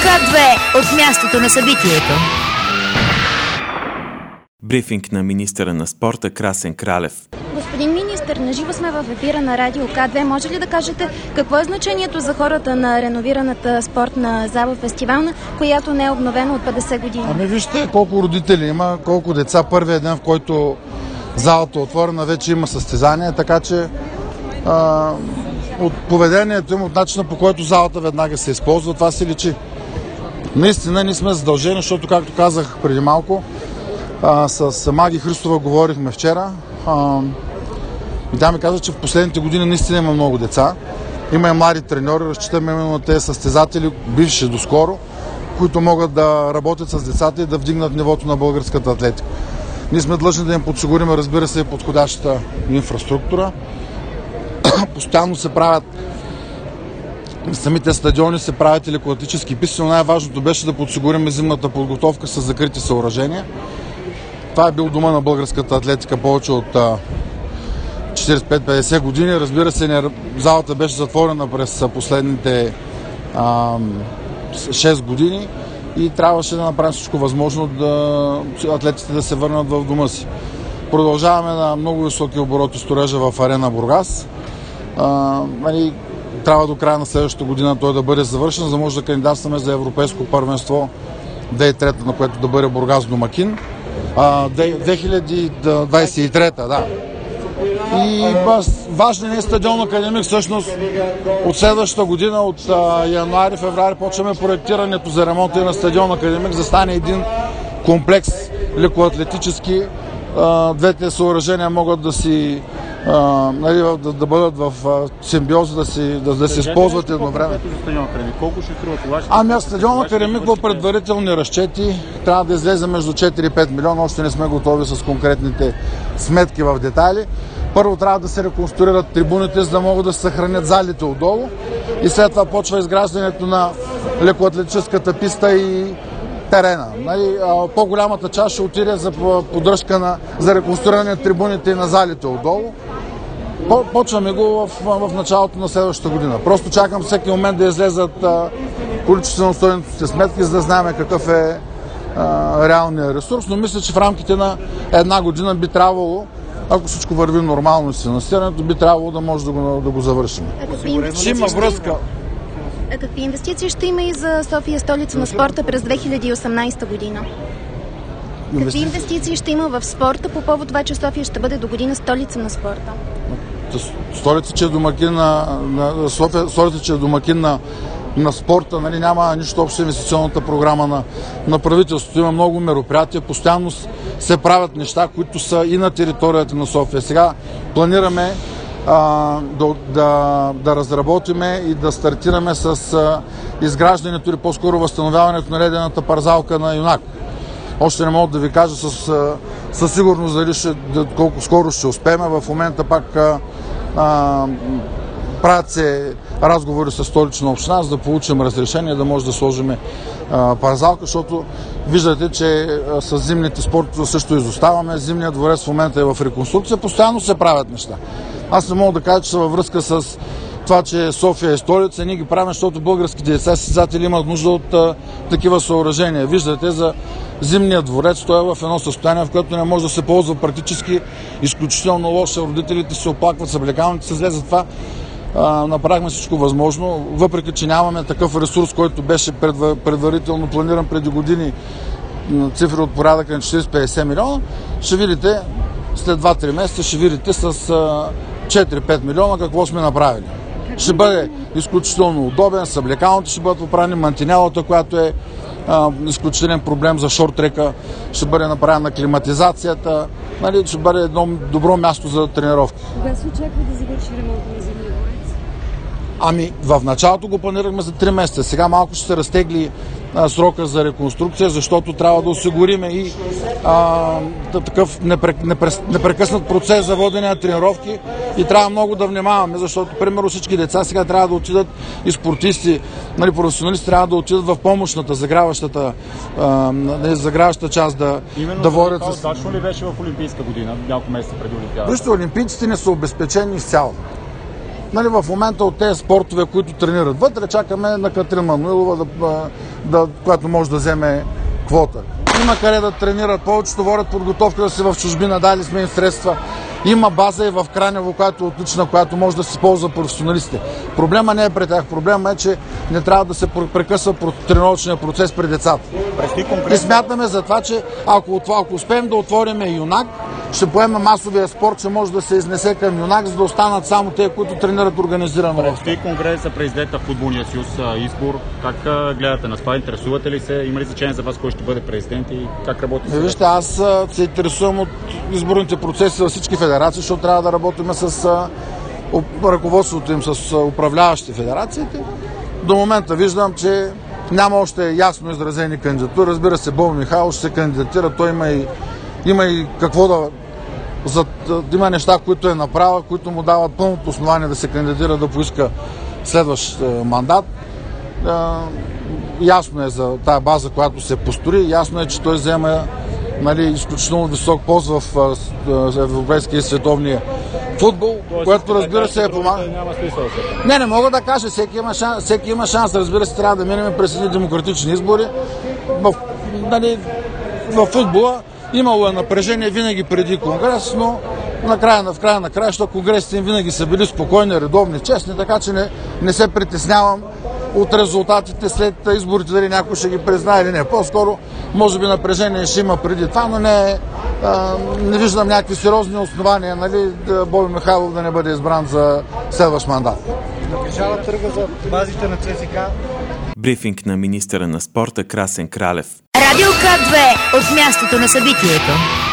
К2 от мястото на събитието. Брифинг на министъра на спорта Красен Кралев. Господин министър, наживо сме в ефира на Радио К2. Може ли да кажете какво е значението за хората на реновираната спортна зала фестивална, която не е обновена от 50 години? Ами вижте колко родители има, колко деца. Първият ден, в който залата е отворена, вече има състезание, така че от поведението им, от начина, по който залата веднага се използва, това се личи. Наистина ние сме задължени, защото, както казах преди малко, с Маги Христова говорихме вчера. И тя ми каза, че в последните години наистина има много деца. Има и млади треньори, разчитаме именно на тези състезатели, бивши доскоро, които могат да работят с децата и да вдигнат нивото на българската атлетика. Ние сме длъжни да им подсигурим, разбира се, и подходящата инфраструктура. Постоянно се правят самите стадиони, се правят и лекоатлетически писти, но най-важното беше да подсигурим зимната подготовка с закрити съоръжения. Това е бил дома на българската атлетика повече от 45-50 години. Разбира се, залата беше затворена през последните 6 години и трябваше да направим всичко възможно атлетите да се върнат в дома си. Продължаваме на много високи обороти строежа в Арена Бургас. Трябва до края на следващата година той да бъде завършен, за да може да кандидатстваме за европейско първенство 2003, на което да бъде Бургас домакин. 2023, да. И важен е стадион Академик, всъщност от следващата година, от януари-февруари почваме проектирането за ремонта на стадион Академик, за да стане един комплекс лекоатлетически. Двете съоръжения могат да си да бъдат в симбиоза, да се използват едновременно. Колко ще струва това? Ами стадион Академик по предварителни разчети трябва да излезе между 4 и 5 милиона. Още не сме готови с конкретните сметки в детайли. Първо трябва да се реконструират трибуните, за да могат да се съхранят залите отдолу. И след това почва изграждането на лекоатлетическата писта и терена. По-голямата част ще отиде за поддръжка за реконструиране на трибуните и на залите отдолу. Почваме го в началото на следващата година. Просто чакам всеки момент да излезат количествено стойностните сметки, за да знаем какъв е реалният ресурс, но мисля, че в рамките на една година би трябвало, ако всичко върви нормално с финансирането, би трябвало да може да го завършим. Ще има връзка. Какви инвестиции ще има и за София, столица на спорта, през 2018 година? Какви инвестиции ще има в спорта по повод това, че София ще бъде до година столица на спорта? Столица, че е домакин на спорта, няма нищо общо инвестиционната програма на правителството. Има много мероприятия, постоянно се правят неща, които са и на територията на София. Сега планираме да разработиме и да стартираме с изграждането или по-скоро възстановяването на ледената парзалка на Юнак. Още не мога да ви кажа със сигурност колко скоро ще успеем. В момента пак правят се разговори с столична община, за да получим разрешение да може да сложим парзалка, защото виждате, че с зимните спортове също изоставаме. Зимният дворец в момента е в реконструкция, постоянно се правят неща. Аз не мога да кажа, че са във връзка с това, че София е столица. Ние ги правим, защото българските деца състезатели имат нужда от такива съоръжения. Виждате, за зимния дворец той е в едно състояние, в което не може да се ползва практически изключително лошо. Родителите се оплакват, съблекалните се зле, затова направихме всичко възможно, въпреки че нямаме такъв ресурс, който беше предварително планиран преди години, цифри от порядъка на 40-50 милиона. Ще видите, след 2-3 месеца ще видите с 4-5 милиона какво сме направили. Ще бъде изключително удобен, съблекалните ще бъдат поправени, мантинелата, която е изключителен проблем за шорт-трека, ще бъде направена климатизацията, ще бъде едно добро място за тренировки. Кога се очаква да завърши ремонта на зимния дворец? Ами, в началото го планирахме за 3 месеца. Сега малко ще се разтегли срока за реконструкция, защото трябва да осигурим и такъв непрекъснат процес за водене на тренировки и трябва много да внимаваме, защото, примерно, всички деца сега трябва да отидат и спортисти, професионалисти трябва да отидат в помощната, загряващата част да водят. Именно точно ли беше в Олимпийска година, няколко месеца преди Олимпиадата? Вижте, олимпийците не са обезпечени изцяло. Нали, в момента от тези спортове, които тренират вътре, чакаме на Катрин Мануилова, която може да вземе квота. Има къде да тренират, повечето водят подготовка да се в чужбина, дали сме им средства. Има база и в Кранево, която е отлична, която може да се ползва професионалистите. Проблема не е при тях, проблема е, че не трябва да се прекъсва тренировъчния процес при децата. И смятаме за това, че ако успеем да отворим Юнак, ще поема масовия спорт, че може да се изнесе към Юнак, за да останат само те, които тренират организирано. Предстои конгрес за президента в Футболния съюз избор. Как гледате на това? Интересувате ли се? Има ли значение за вас кой ще бъде президент и как работи? Вижте, аз се интересувам от изборните процеси във всички федерации, защото трябва да работим с ръководството им, с управляващите федерациите. До момента виждам, че няма още ясно изразени кандидатури. Разбира се, Бо Михайлов ще се кандидатира. Той има и какво да... Има неща, които е направил, които му дават пълното основание да се кандидатира, да поиска следващ мандат. Ясно е за тази база, която се построи. Ясно е, че той взема изключително висок пост в европейския и световния футбол, което разбира се е помага. Не мога да кажа. Всеки има шанс. Разбира се, трябва да минем през едни демократични избори. В футбола имало е напрежение винаги преди конгрес, но в края на края, защото конгресите им винаги са били спокойни, редовни, честни, така че не се притеснявам от резултатите след изборите, дали някой ще ги признае или не. По-скоро, може би напрежение ще има преди това, но не виждам някакви сериозни основания, Бой Михайлов да не бъде избран за следващ мандат. Наближава търга за базите на ЦСКА. Брифинг на министъра на спорта Красен Кралев. Радио К2 от мястото на събитието.